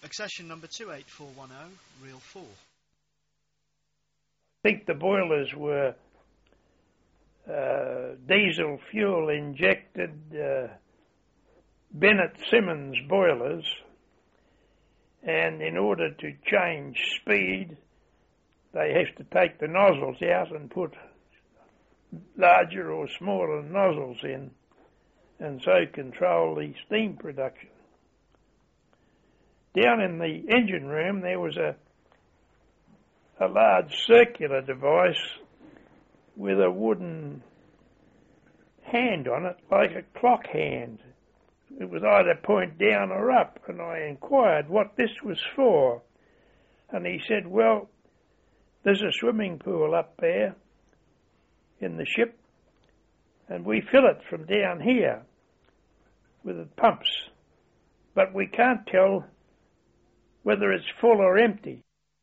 Accession number 28410, reel 4. I think the boilers were diesel fuel injected Bennett Simmons boilers, and in order to change speed they have to take the nozzles out and put larger or smaller nozzles in, and so control the steam production. Down in the engine room there was a large circular device with a wooden hand on it, like a clock hand. It was either point down or up, and I inquired what this was for. And he said, well, there's a swimming pool up there in the ship, and we fill it from down here with the pumps, but we can't tell whether it's full or empty.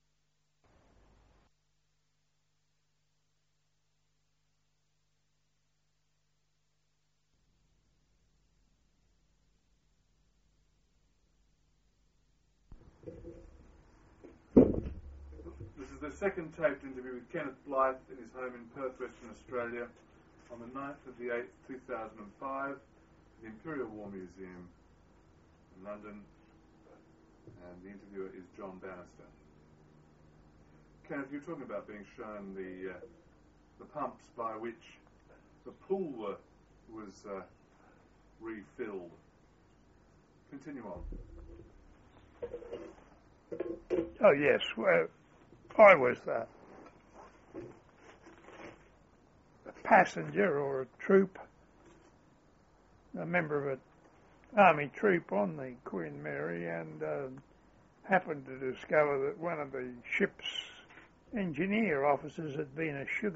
This is the second taped interview with Kenneth Blyth in his home in Perth, Western Australia, on the 9th of the 8th, 2005, at the Imperial War Museum in London, and the interviewer is John Bannister. Kenneth, you're talking about being shown the pumps by which the pool was refilled. Continue on. Oh yes, well, I was a passenger or a troop, a member of an army troop on the Queen Mary, and happened to discover that one of the ship's engineer officers had been a sugar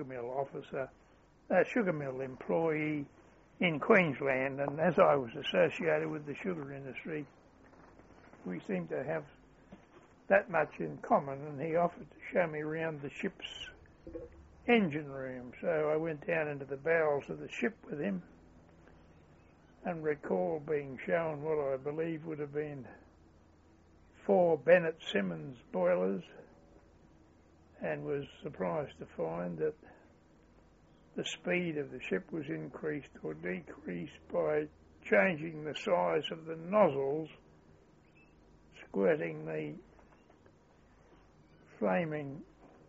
mill employee in Queensland, and as I was associated with the sugar industry, we seemed to have that much in common, and he offered to show me around the ship's engine room. So I went down into the bowels of the ship with him and recall being shown what I believe would have been 4 Bennett Simmons boilers, and was surprised to find that the speed of the ship was increased or decreased by changing the size of the nozzles, squirting the flaming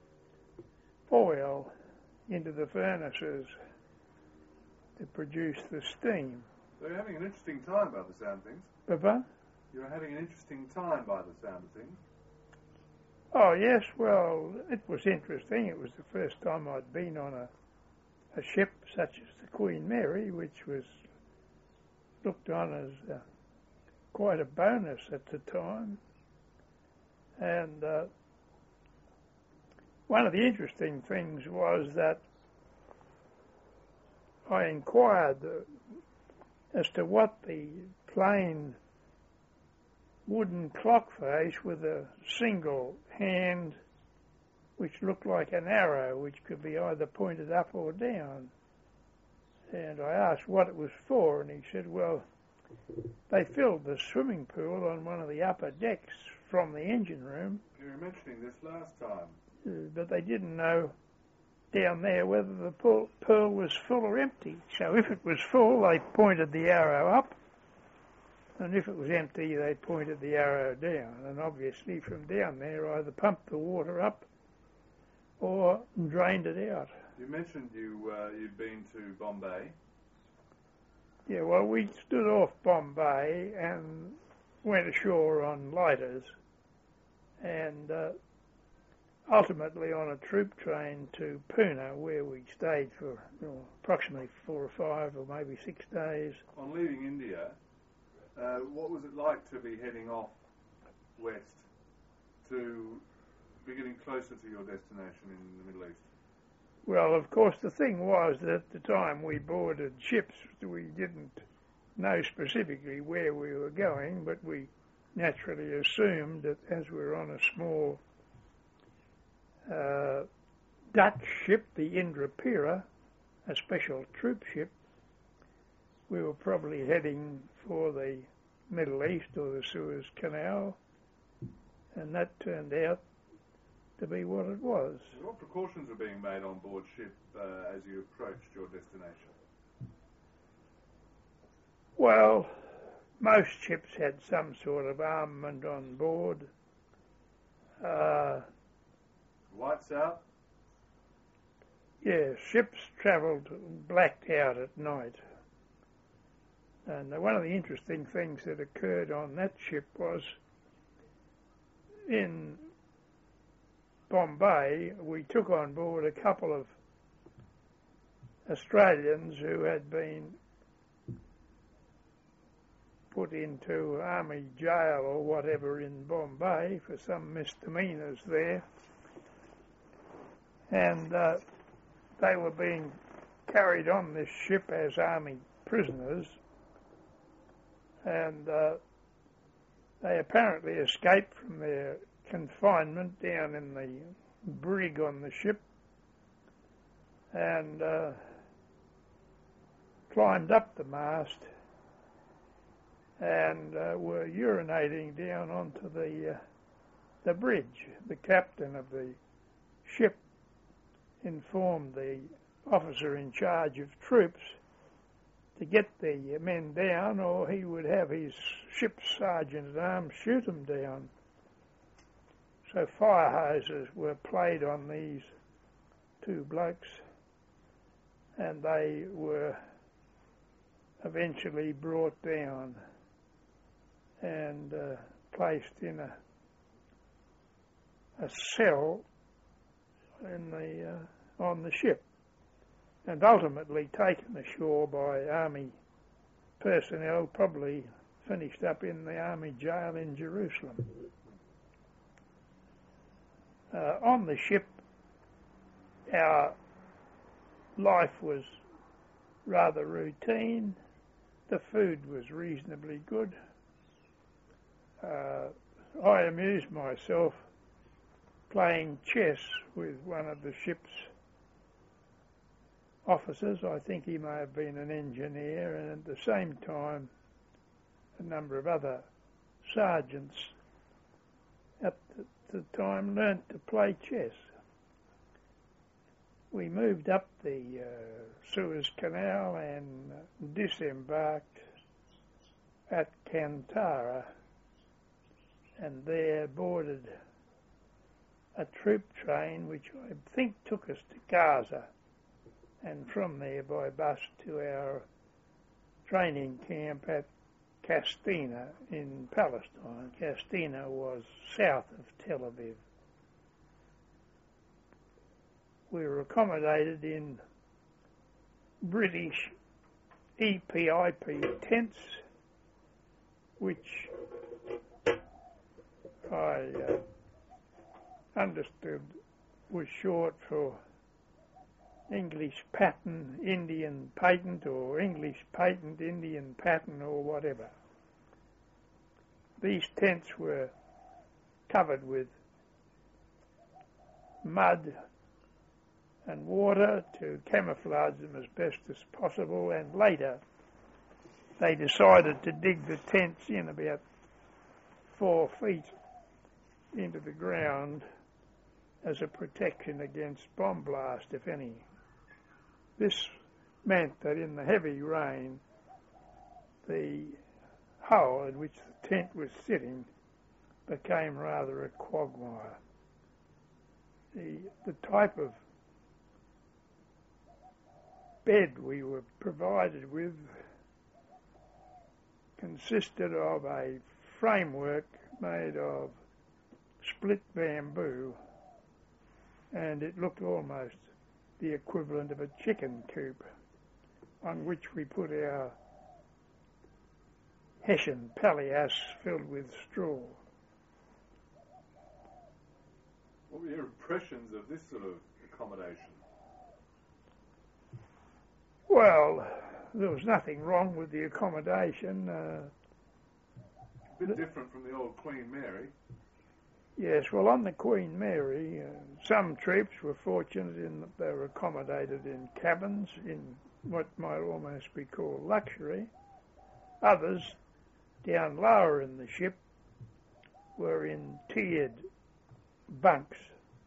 oil into the furnaces to produce the steam. So you're having an interesting time by the sound of things. Papa? You're having an interesting time by the sound of things. Oh yes, well, it was interesting. It was the first time I'd been on a ship such as the Queen Mary, which was looked on as quite a bonus at the time. And one of the interesting things was that I inquired as to what the plain wooden clock face with a single hand which looked like an arrow which could be either pointed up or down. And I asked what it was for, and he said, well, they filled the swimming pool on one of the upper decks from the engine room. You were mentioning this last time. But they didn't know down there whether the pool was full or empty. So if it was full, they pointed the arrow up, and if it was empty, they pointed the arrow down. And obviously from down there, either pumped the water up or drained it out. You mentioned you'd been to Bombay. Yeah, well, we stood off Bombay and went ashore on lighters, and ultimately on a troop train to Pune, where we stayed for approximately 4 or 5 or maybe 6 days. On leaving India, what was it like to be heading off west to be getting closer to your destination in the Middle East? Well, of course, the thing was that at the time we boarded ships, we didn't know specifically where we were going, but we naturally assumed that as we were on a small Dutch ship, the Indrapura, a special troop ship, we were probably heading for the Middle East or the Suez Canal, and that turned out to be what it was. What precautions were being made on board ship as you approached your destination? Well, most ships had some sort of armament on board. Lights out? Yeah, ships travelled blacked out at night. And one of the interesting things that occurred on that ship was in Bombay, we took on board a couple of Australians who had been put into army jail or whatever in Bombay for some misdemeanours there. And they were being carried on this ship as army prisoners, and they apparently escaped from their confinement down in the brig on the ship and climbed up the mast and were urinating down onto the bridge. The captain of the ship informed the officer in charge of troops to get the men down, or he would have his ship's sergeant-at-arms shoot them down. So fire hoses were played on these two blokes, and they were eventually brought down and placed in a cell in on the ship, and ultimately taken ashore by army personnel, probably finished up in the army jail in Jerusalem. On the ship, our life was rather routine. The food was reasonably good. I amused myself playing chess with one of the ship's officers. I think he may have been an engineer, and at the same time a number of other sergeants at the time learnt to play chess. We moved up the Suez Canal and disembarked at Kantara, and there boarded a troop train which I think took us to Gaza, and from there by bus to our training camp at Castina in Palestine. Castina was south of Tel Aviv. We were accommodated in British EPIP tents, which I understood was short for English Patent Indian Patent, or English Patent Indian Patent, or whatever. These tents were covered with mud and water to camouflage them as best as possible, and later they decided to dig the tents in about 4 feet into the ground as a protection against bomb blast, if any. This meant that in the heavy rain, the hole in which the tent was sitting became rather a quagmire. The type of bed we were provided with consisted of a framework made of split bamboo, and it looked almost the equivalent of a chicken coop, on which we put our Hessian palliasse filled with straw. What were your impressions of this sort of accommodation? Well, there was nothing wrong with the accommodation. A bit different from the old Queen Mary. Yes, well, on the Queen Mary, some troops were fortunate in that they were accommodated in cabins in what might almost be called luxury. Others, down lower in the ship, were in tiered bunks,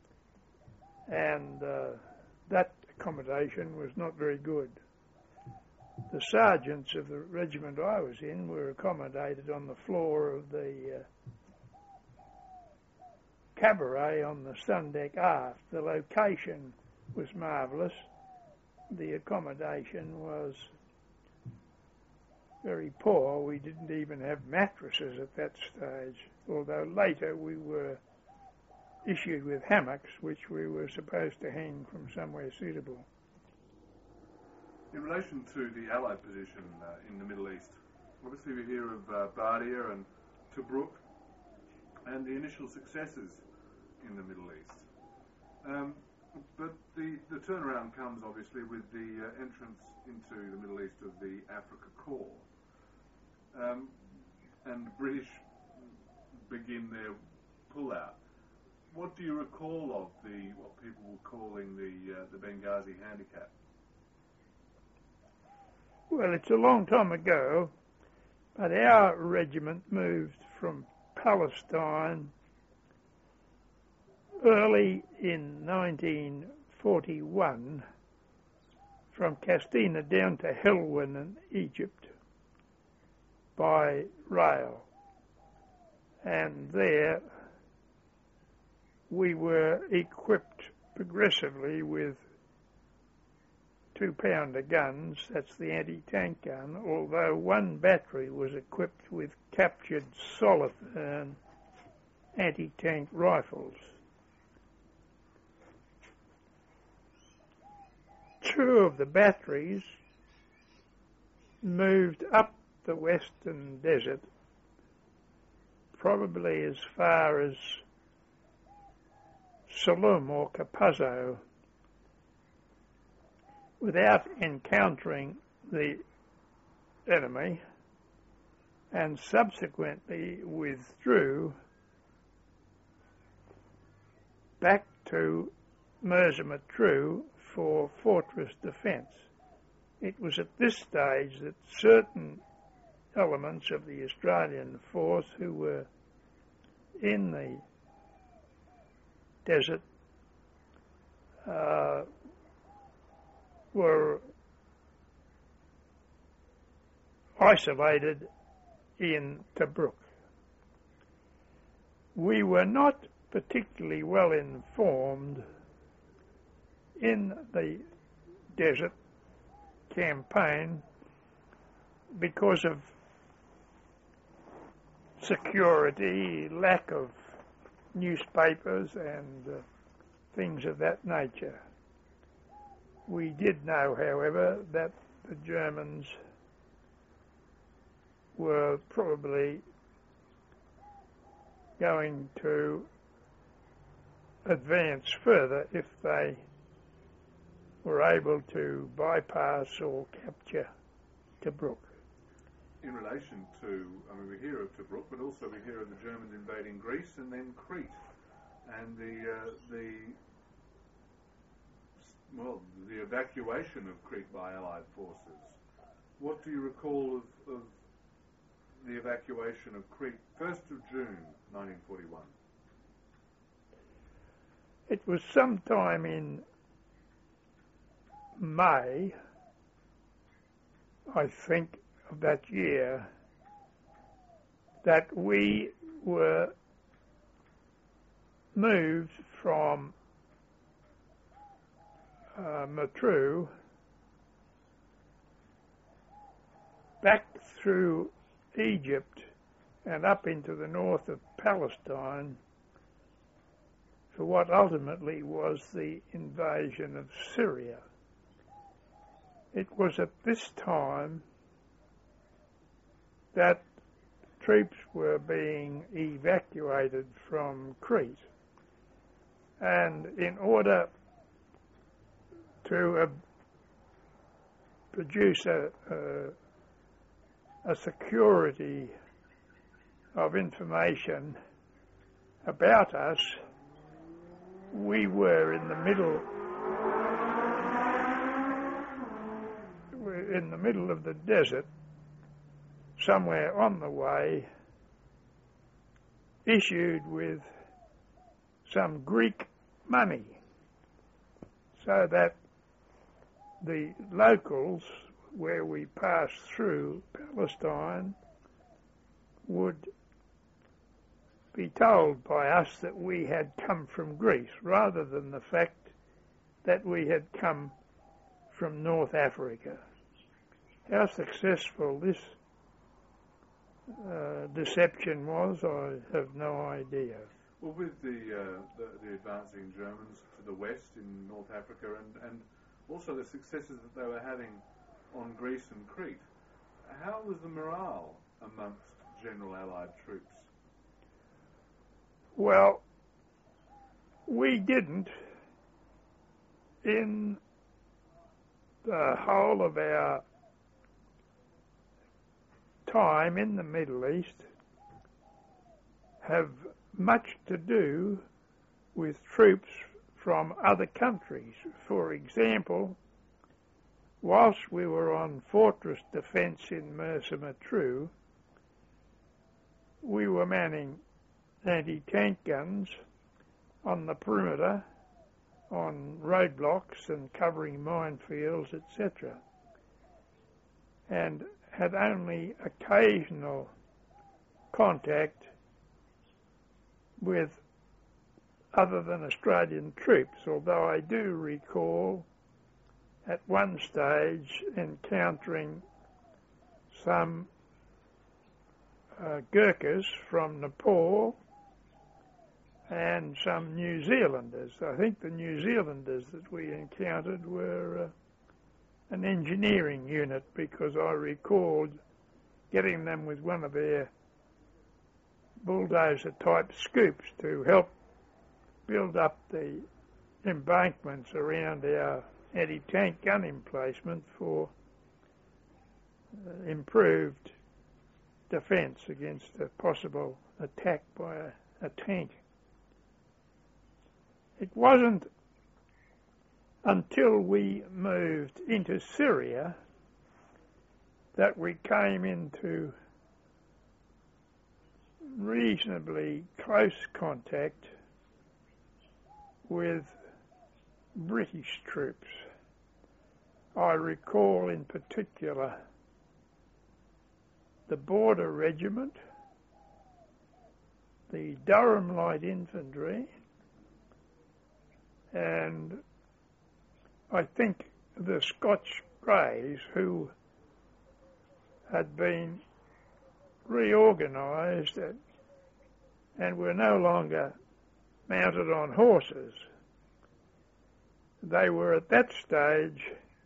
and that accommodation was not very good. The sergeants of the regiment I was in were accommodated on the floor of the cabaret on the sun deck aft. The location was marvellous. The accommodation was very poor. We didn't even have mattresses at that stage, although later we were issued with hammocks which we were supposed to hang from somewhere suitable. In relation to the Allied position in the Middle East, obviously we hear of Bardia and Tobruk and the initial successes in the Middle East. But the turnaround comes obviously with the entrance into the Middle East of the Africa Corps. And the British begin their pull-out. What do you recall of what people were calling the Benghazi handicap? Well, it's a long time ago, but our regiment moved from Palestine early in 1941 from Castina down to Helwan in Egypt by rail. And there we were equipped progressively with 2-pounder guns, that's the anti-tank gun, although one battery was equipped with captured Solothurn anti-tank rifles. 2 of the batteries moved up the western desert, probably as far as Salum or Capuzzo, without encountering the enemy, and subsequently withdrew back to Mersa Matruh for fortress defence. It was at this stage that certain elements of the Australian force who were in the desert were isolated in Tobruk. We were not particularly well informed in the desert campaign because of security, lack of newspapers and things of that nature. We did know, however, that the Germans were probably going to advance further if they were able to bypass or capture Tobruk. In relation to, we hear of Tobruk, but also we hear of the Germans invading Greece and then Crete, and the evacuation of Crete by Allied forces. What do you recall of the evacuation of Crete, 1st of June 1941? It was sometime in May, I think, of that year that we were moved from Matruh back through Egypt and up into the north of Palestine for what ultimately was the invasion of Syria. It was at this time that troops were being evacuated from Crete, and in order to produce a security of information about us, we were in the middle of the desert, somewhere on the way issued with some Greek money, so that the locals, where we passed through Palestine, would be told by us that we had come from Greece, rather than the fact that we had come from North Africa. How successful this deception was, I have no idea. Well, with the advancing Germans to the west in North Africa, and also the successes that they were having on Greece and Crete, how was the morale amongst General Allied troops? Well, we didn't, in the whole of our time in the Middle East, have much to do with troops from other countries. For example, whilst we were on fortress defence in Mersa Matruh, we were manning anti-tank guns on the perimeter, on roadblocks and covering minefields, etc., and had only occasional contact with other than Australian troops, although I do recall at one stage encountering some Gurkhas from Nepal and some New Zealanders. I think the New Zealanders that we encountered were an engineering unit, because I recalled getting them with one of their bulldozer-type scoops to help build up the embankments around our anti-tank gun emplacement for improved defence against a possible attack by a tank. It wasn't until we moved into Syria that we came into reasonably close contact with British troops. I recall in particular the Border Regiment, the Durham Light Infantry, and I think the Scotch Greys, who had been reorganised and were no longer mounted on horses. They were at that stage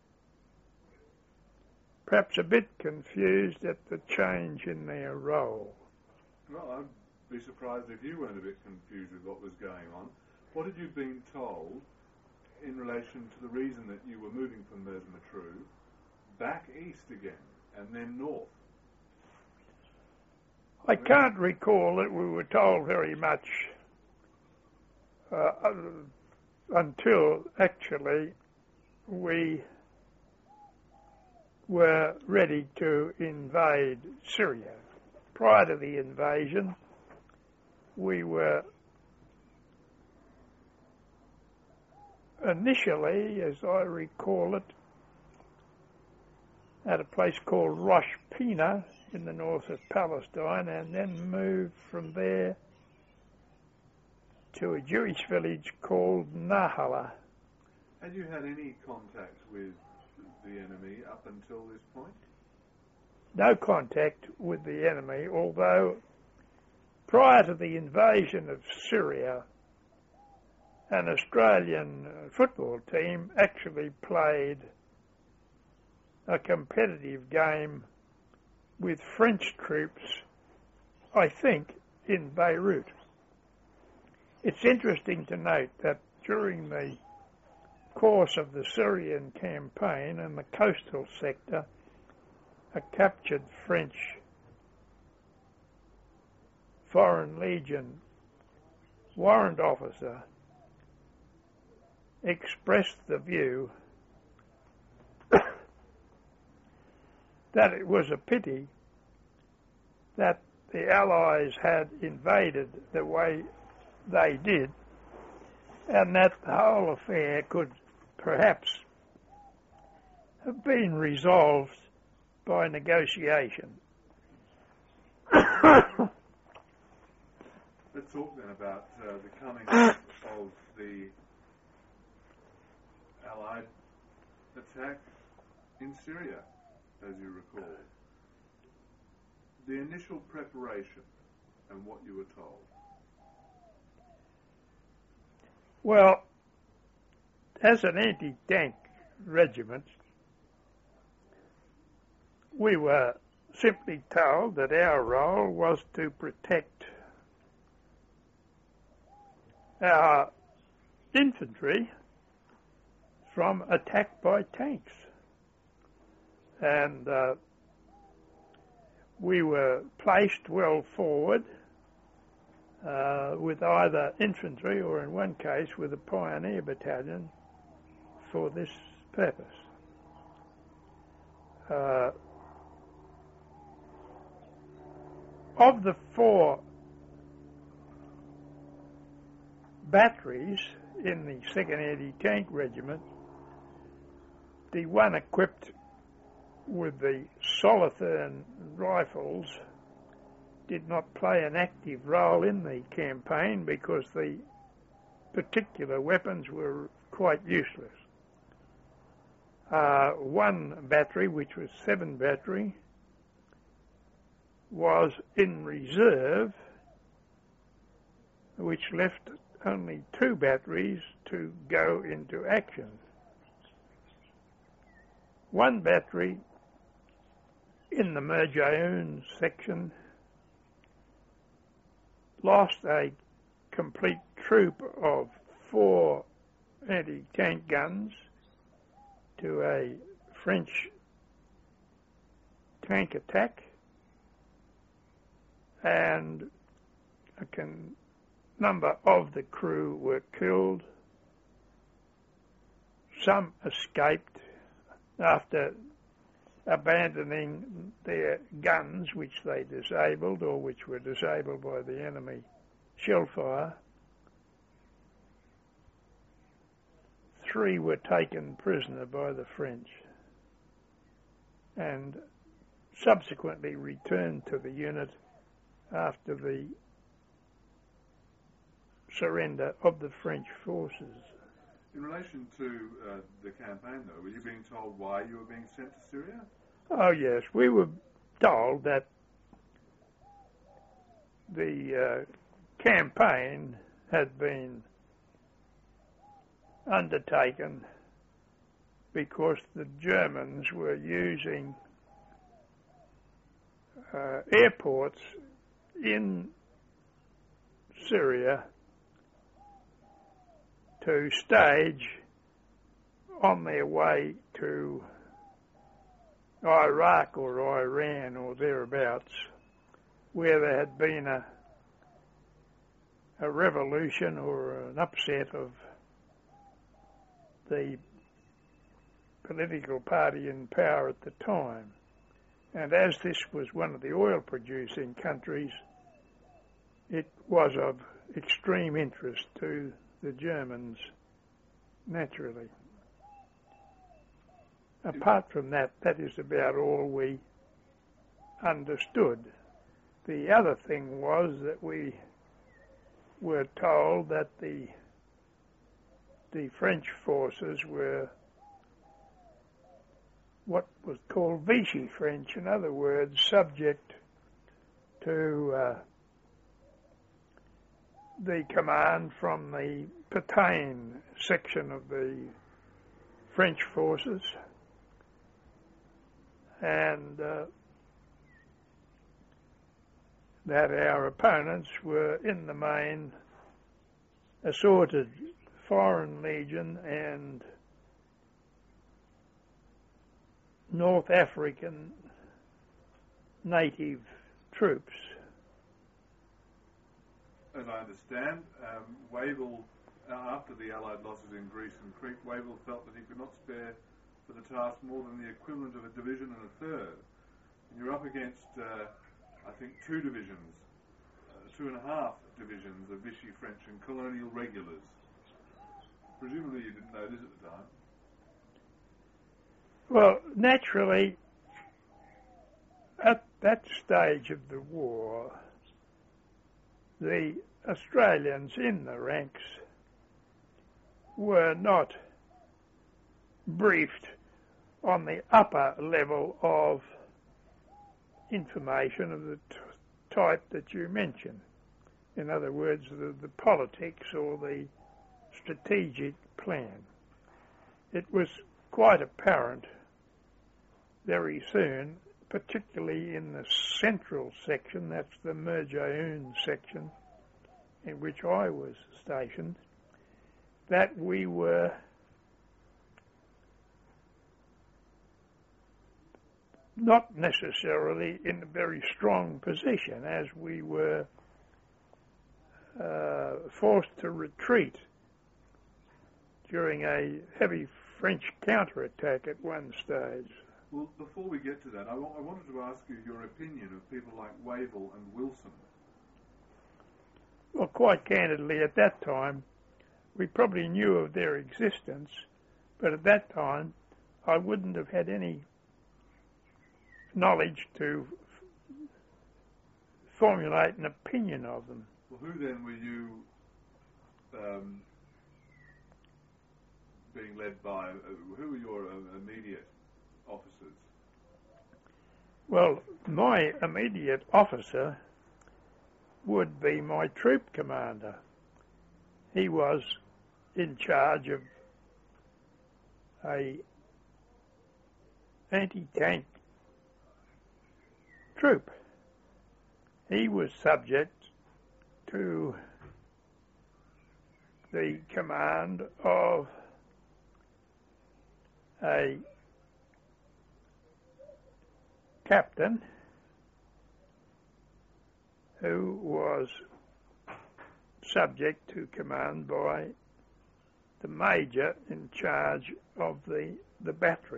perhaps a bit confused at the change in their role. Well, I'd be surprised if you weren't a bit confused with what was going on. What had you been told in relation to the reason that you were moving from Mersa Matruh back east again and then north? I can't recall that we were told very much until actually we were ready to invade Syria. Prior to the invasion, we were initially, as I recall it, at a place called Rosh Pina in the north of Palestine, and then moved from there to a Jewish village called Nahala. Had you had any contact with the enemy up until this point? No contact with the enemy, although prior to the invasion of Syria, an Australian football team actually played a competitive game with French troops, I think, in Beirut. It's interesting to note that during the course of the Syrian campaign in the coastal sector, a captured French Foreign Legion warrant officer expressed the view that it was a pity that the Allies had invaded the way they did, and that the whole affair could perhaps have been resolved by negotiation. Let's talk then about the coming of the Allied attack in Syria, as you recall. The initial preparation and what you were told. Well, as an anti-tank regiment, we were simply told that our role was to protect our infantry from attack by tanks. And we were placed well forward with either infantry or, in one case, with a pioneer battalion for this purpose. Of the 4 batteries in the 2nd Anti-Tank Regiment, the one equipped with the Solothurn rifles did not play an active role in the campaign because the particular weapons were quite useless. One battery, which was 7 Battery, was in reserve, which left only 2 batteries to go into action. One battery in the Merjaoun section lost a complete troop of 4 anti-tank guns to a French tank attack, and a number of the crew were killed. Some escaped after abandoning their guns, which they disabled or which were disabled by the enemy shell fire. 3 were taken prisoner by the French and subsequently returned to the unit after the surrender of the French forces. In relation to the campaign, though, were you being told why you were being sent to Syria? Oh, yes. We were told that the campaign had been undertaken because the Germans were using airports in Syria to stage on their way to Iraq or Iran or thereabouts, where there had been a revolution or an upset of the political party in power at the time. And as this was one of the oil-producing countries, it was of extreme interest to the Germans, naturally. Apart from that, that is about all we understood. The other thing was that we were told that the French forces were what was called Vichy French, in other words, subject to the command from the Pétain section of the French forces, and that our opponents were in the main assorted Foreign Legion and North African native troops. As I understand, Wavell, after the Allied losses in Greece and Crete, Wavell felt that he could not spare for the task more than the equivalent of a division and a third. And you're up against I think, 2 divisions, 2.5 divisions of Vichy French and colonial regulars. Presumably you didn't know this at the time. Well, naturally, at that stage of the war, the Australians in the ranks were not briefed on the upper level of information of the type that you mentioned. In other words, the politics or the strategic plan. It was quite apparent very soon, particularly in the central section, that's the Merjaoon section, in which I was stationed, that we were not necessarily in a very strong position, as we were forced to retreat during a heavy French counterattack at one stage. Well, before we get to that, I wanted to ask you your opinion of people like Wavell and Wilson. Well, quite candidly, at that time, we probably knew of their existence, but at that time, I wouldn't have had any knowledge to formulate an opinion of them. Well, who then were you being led by? Who were your immediate officers? Well, my immediate officer would be my troop commander. He was in charge of a anti-tank troop. He was subject to the command of a captain who was subject to command by the major in charge of the battery.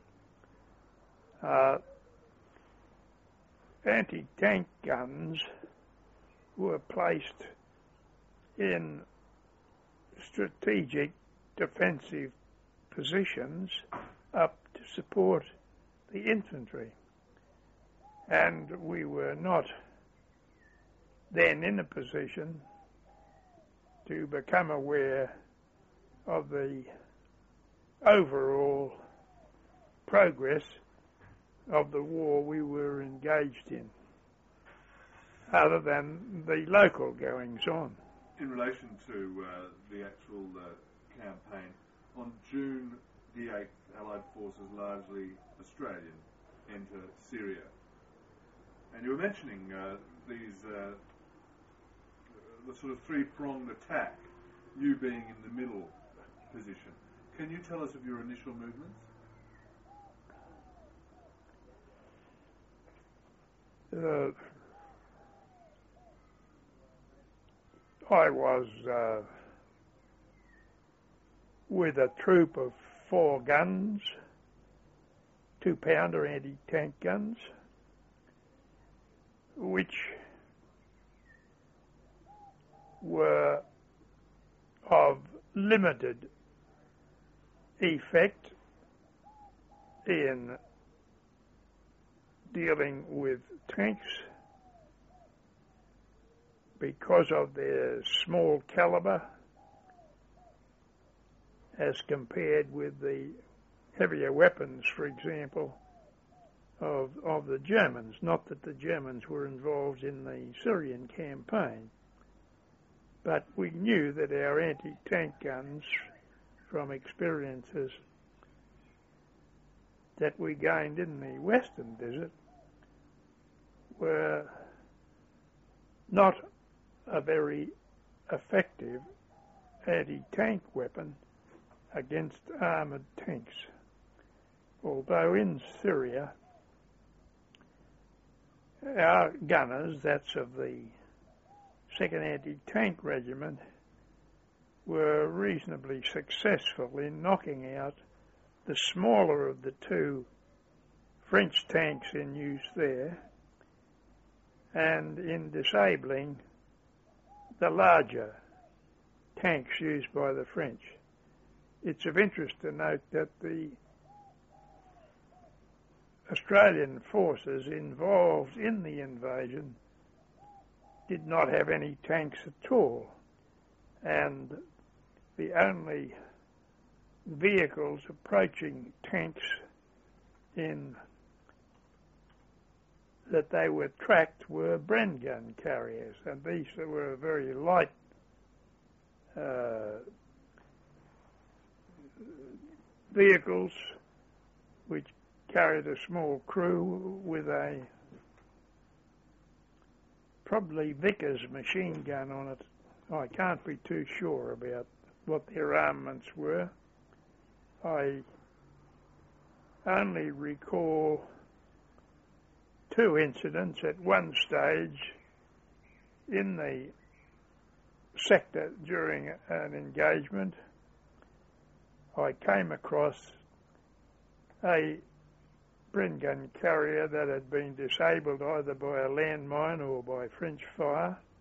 Anti-tank guns were placed in strategic defensive positions up to support the infantry. And we were not then in a position to become aware of the overall progress of the war we were engaged in, other than the local goings-on. In relation to the actual campaign, on June the 8th, Allied forces, largely Australian, enter Syria. And you were mentioning the sort of three-pronged attack, you being in the middle position. Can you tell us of your initial movements? I was with a troop of 4 guns, 2-pounder anti-tank guns, which were of limited effect in dealing with tanks because of their small caliber as compared with the heavier weapons, for example, of the Germans. Not that the Germans were involved in the Syrian campaign, but we knew that our anti-tank guns, from experiences that we gained in the Western Desert, were not a very effective anti-tank weapon against armoured tanks. Although in Syria, our gunners, that's of the 2nd Anti-Tank Regiment, were reasonably successful in knocking out the smaller of the 2 French tanks in use there, and in disabling the larger tanks used by the French. It's of interest to note that the Australian forces involved in the invasion did not have any tanks at all, and the only vehicles approaching tanks in that they were tracked were Bren gun carriers, and these were very light vehicles which carried a small crew with a probably Vickers machine gun on it. I can't be too sure about what their armaments were. I only recall 2 incidents at one stage in the sector during an engagement. I came across a Bren gun carrier that had been disabled either by a landmine or by French fire,